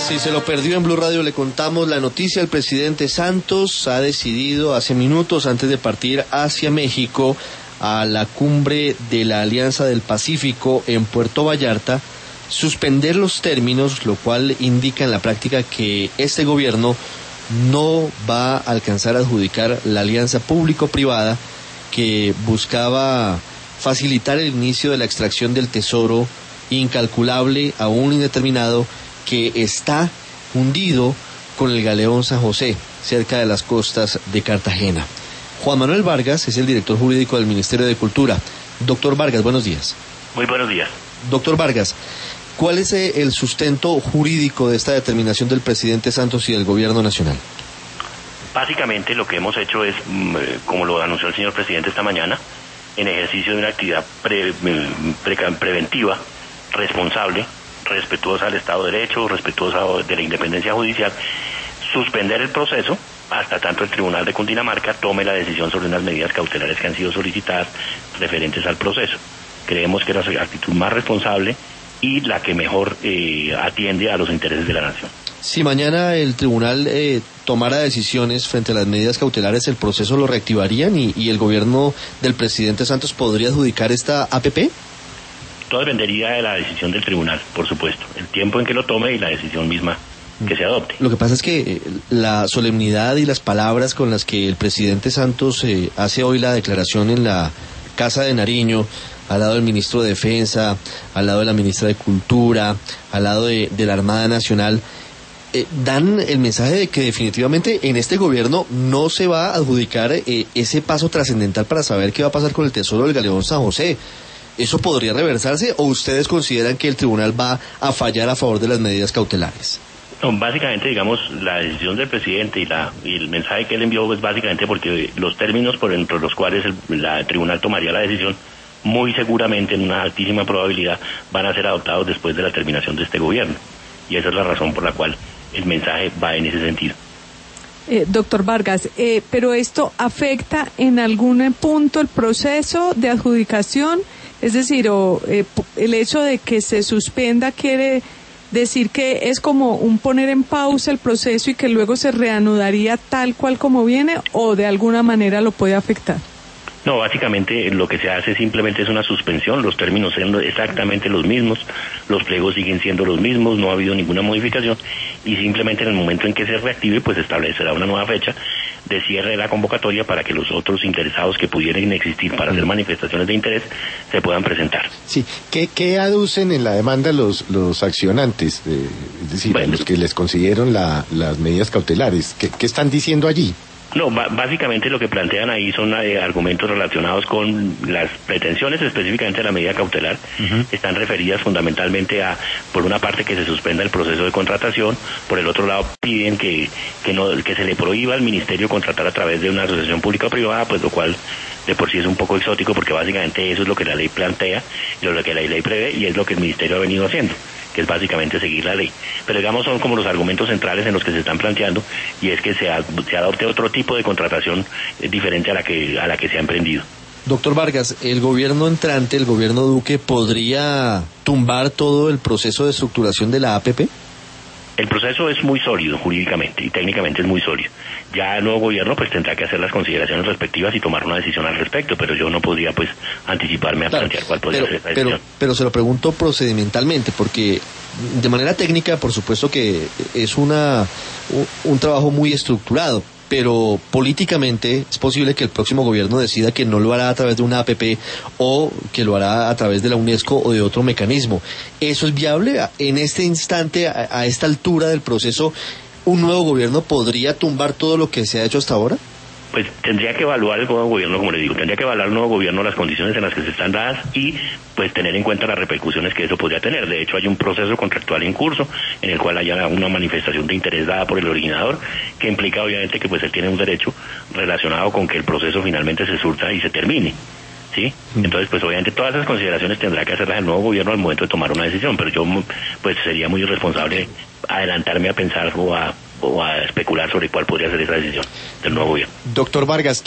Si se lo perdió en Blue Radio, le contamos la noticia. El presidente Santos ha decidido hace minutos, antes de partir hacia México, a la cumbre de la Alianza del Pacífico en Puerto Vallarta, suspender los términos, lo cual indica en la práctica que este gobierno no va a alcanzar a adjudicar la alianza público-privada que buscaba facilitar el inicio de la extracción del tesoro incalculable, aún indeterminado, que está hundido con el galeón San José, cerca de las costas de Cartagena. Juan Manuel Vargas es el director jurídico del Ministerio de Cultura. Doctor Vargas, buenos días. Muy buenos días. Doctor Vargas, ¿cuál es el sustento jurídico de esta determinación del presidente Santos y del gobierno nacional? Básicamente lo que hemos hecho es, como lo anunció el señor presidente esta mañana, en ejercicio de una actividad preventiva, responsable, respetuosa al Estado de Derecho, respetuosa de la independencia judicial, suspender el proceso hasta tanto el Tribunal de Cundinamarca tome la decisión sobre unas medidas cautelares que han sido solicitadas referentes al proceso. Creemos que es la actitud más responsable y la que mejor atiende a los intereses de la nación. Si mañana el tribunal tomara decisiones frente a las medidas cautelares, ¿el proceso lo reactivarían y el gobierno del presidente Santos podría adjudicar esta APP? Todo dependería de la decisión del tribunal, por supuesto, el tiempo en que lo tome y la decisión misma que se adopte. Lo que pasa es que la solemnidad y las palabras con las que el presidente Santos hace hoy la declaración en la Casa de Nariño, al lado del ministro de Defensa, al lado de la ministra de Cultura, al lado de la Armada Nacional, dan el mensaje de que definitivamente en este gobierno no se va a adjudicar ese paso trascendental para saber qué va a pasar con el tesoro del galeón San José. ¿Eso podría reversarse o ustedes consideran que el tribunal va a fallar a favor de las medidas cautelares? No, básicamente, digamos, la decisión del presidente y el mensaje que él envió es básicamente porque los términos por entre los cuales el tribunal tomaría la decisión, muy seguramente, en una altísima probabilidad, van a ser adoptados después de la terminación de este gobierno. Y esa es la razón por la cual el mensaje va en ese sentido. Doctor Vargas, ¿pero esto afecta en algún punto el proceso de adjudicación? Es decir, el hecho de que se suspenda quiere decir que es como un poner en pausa el proceso y que luego se reanudaría tal cual como viene, o de alguna manera lo puede afectar. No, básicamente lo que se hace simplemente es una suspensión, los términos siendo exactamente los mismos, los pliegos siguen siendo los mismos, no ha habido ninguna modificación y simplemente en el momento en que se reactive pues establecerá una nueva fecha de cierre de la convocatoria para que los otros interesados que pudieran existir para hacer manifestaciones de interés se puedan presentar. Sí, ¿qué aducen en la demanda los accionantes, es decir, bueno, los que les consiguieron las medidas cautelares? ¿Qué están diciendo allí? No, básicamente lo que plantean ahí son argumentos relacionados con las pretensiones específicamente de la medida cautelar. Están referidas fundamentalmente a, por una parte, que se suspenda el proceso de contratación, por el otro lado piden que se le prohíba al ministerio contratar a través de una asociación pública o privada, pues lo cual de por sí es un poco exótico porque básicamente eso es lo que la ley plantea, lo que la ley prevé y es lo que el ministerio ha venido haciendo, que es básicamente seguir la ley. Pero digamos son como los argumentos centrales en los que se están planteando y es que se adopte otro tipo de contratación diferente a la que se ha emprendido. Doctor Vargas, ¿el gobierno entrante, el gobierno Duque, podría tumbar todo el proceso de estructuración de la APP? El proceso es muy sólido jurídicamente y técnicamente es muy sólido. Ya el nuevo gobierno pues tendrá que hacer las consideraciones respectivas y tomar una decisión al respecto, pero yo no podría pues anticiparme a plantear cuál podría ser esa decisión. Pero se lo pregunto procedimentalmente, porque de manera técnica por supuesto que es un trabajo muy estructurado, pero políticamente es posible que el próximo gobierno decida que no lo hará a través de una APP o que lo hará a través de la UNESCO o de otro mecanismo. ¿Eso es viable? En este instante, a esta altura del proceso, ¿un nuevo gobierno podría tumbar todo lo que se ha hecho hasta ahora? Pues tendría que evaluar el nuevo gobierno, como le digo, tendría que evaluar el nuevo gobierno las condiciones en las que se están dadas y pues tener en cuenta las repercusiones que eso podría tener. De hecho, hay un proceso contractual en curso en el cual haya una manifestación de interés dada por el originador que implica obviamente que pues él tiene un derecho relacionado con que el proceso finalmente se surta y se termine. ¿Sí? Entonces, pues obviamente todas esas consideraciones tendrá que hacerlas el nuevo gobierno al momento de tomar una decisión, pero yo pues sería muy irresponsable adelantarme a pensar o a o a especular sobre cuál podría ser esa decisión del nuevo gobierno. Doctor Vargas,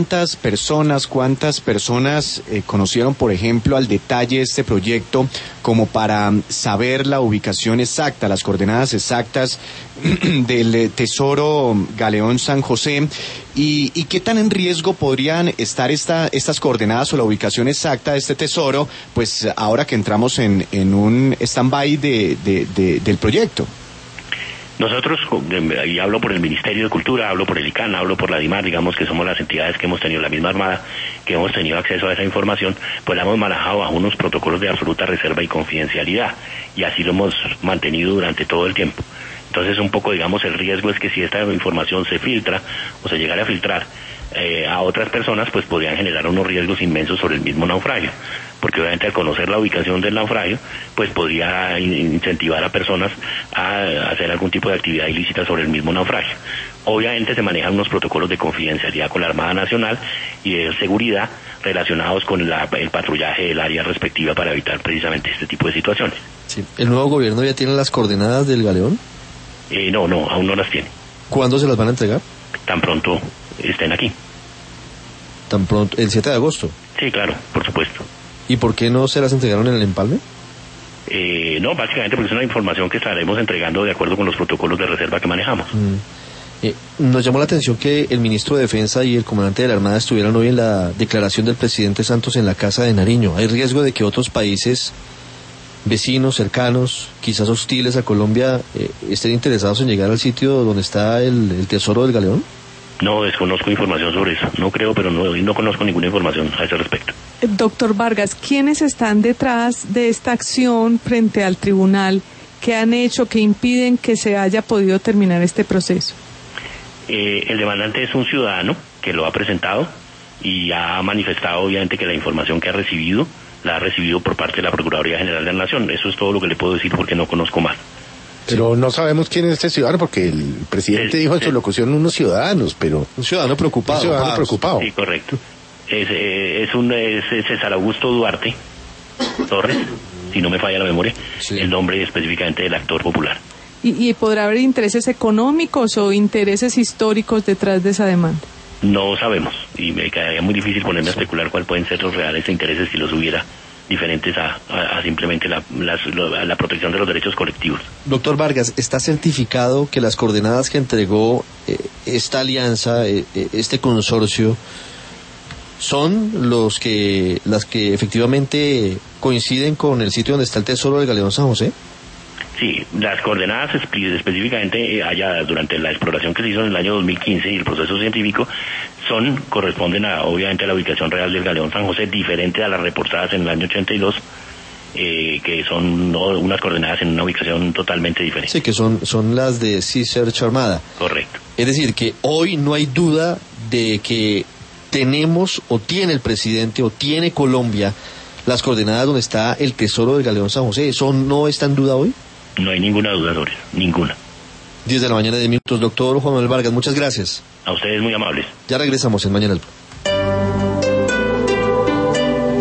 cuántas personas conocieron, por ejemplo, al detalle este proyecto como para saber la ubicación exacta, las coordenadas exactas del Tesoro Galeón San José? ¿Y qué tan en riesgo podrían estar estas coordenadas o la ubicación exacta de este tesoro, pues ahora que entramos en un stand-by del proyecto? Nosotros, y hablo por el Ministerio de Cultura, hablo por el ICANN, hablo por la DIMAR, digamos que somos las entidades que hemos tenido, la misma Armada, que hemos tenido acceso a esa información, pues la hemos manejado bajo unos protocolos de absoluta reserva y confidencialidad, y así lo hemos mantenido durante todo el tiempo. Entonces, un poco, digamos, el riesgo es que si esta información se filtra, o se llegara a filtrar a otras personas, pues podrían generar unos riesgos inmensos sobre el mismo naufragio, porque obviamente al conocer la ubicación del naufragio, pues podría incentivar a personas a hacer algún tipo de actividad ilícita sobre el mismo naufragio. Obviamente se manejan unos protocolos de confidencialidad con la Armada Nacional y de seguridad relacionados con el patrullaje del área respectiva para evitar precisamente este tipo de situaciones. Sí. ¿El nuevo gobierno ya tiene las coordenadas del galeón? No, aún no las tiene. ¿Cuándo se las van a entregar? Tan pronto estén aquí. ¿Tan pronto? ¿El 7 de agosto? Sí, claro, por supuesto. ¿Y por qué no se las entregaron en el empalme? No, básicamente porque es una información que estaremos entregando de acuerdo con los protocolos de reserva que manejamos. Nos llamó la atención que el ministro de Defensa y el comandante de la Armada estuvieran hoy en la declaración del presidente Santos en la Casa de Nariño. ¿Hay riesgo de que otros países vecinos, cercanos, quizás hostiles a Colombia, estén interesados en llegar al sitio donde está el tesoro del galeón? No, desconozco información sobre eso. No creo, pero no conozco ninguna información a ese respecto. Doctor Vargas, ¿quiénes están detrás de esta acción frente al tribunal? ¿Qué han hecho, que impiden que se haya podido terminar este proceso? El demandante es un ciudadano que lo ha presentado y ha manifestado obviamente que la información que ha recibido la ha recibido por parte de la Procuraduría General de la Nación. Eso es todo lo que le puedo decir porque no conozco más. Pero no sabemos quién es este ciudadano, porque el presidente dijo en su locución unos ciudadanos, pero... Un ciudadano preocupado. Sí, correcto. Es César Augusto Duarte Torres, si no me falla la memoria, sí. El nombre específicamente del actor popular. ¿Y podrá haber intereses económicos o intereses históricos detrás de esa demanda? No sabemos, y me quedaría muy difícil ponerme a especular cuáles pueden ser los reales intereses si los hubiera, diferentes a simplemente la protección de los derechos colectivos. Doctor Vargas, ¿está certificado que las coordenadas que entregó esta alianza, este consorcio, son las que efectivamente coinciden con el sitio donde está el tesoro del Galeón San José? Sí, las coordenadas específicamente durante la exploración que se hizo en el año 2015 y el proceso científico corresponden obviamente a la ubicación real del Galeón San José, diferente a las reportadas en el año 82, que son unas coordenadas en una ubicación totalmente diferente. Sí, que son las de Sea Search Armada. Correcto. Es decir, que hoy no hay duda de que tenemos o tiene el presidente o tiene Colombia las coordenadas donde está el tesoro del Galeón San José. ¿Eso no está en duda hoy? No hay ninguna duda sobre eso, ninguna. 10 de la mañana, 10 minutos. Doctor Juan Manuel Vargas, muchas gracias. A ustedes muy amables. Ya regresamos en Mañana al Blue.